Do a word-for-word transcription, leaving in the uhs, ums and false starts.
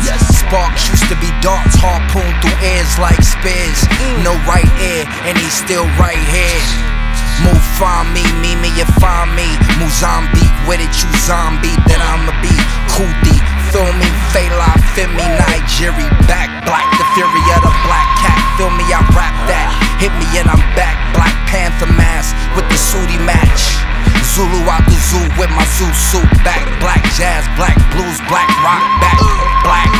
swords. Sparks used to be darts, harpoon through ears like spears. No right ear, and he's still right here. Move, find me, me, me, you find me. Mozambique, with it, you zombie. Then I'ma be Kuti, feel me, Fela, feel me, Nigeria. Back, black, the fury of the black cat. Feel me, I rap that. Hit me and I'm back. Black Panther mask with the Sudi match. Zulu out the zoo with my zoo suit. Back, black jazz, black blues, black rock. Back, black.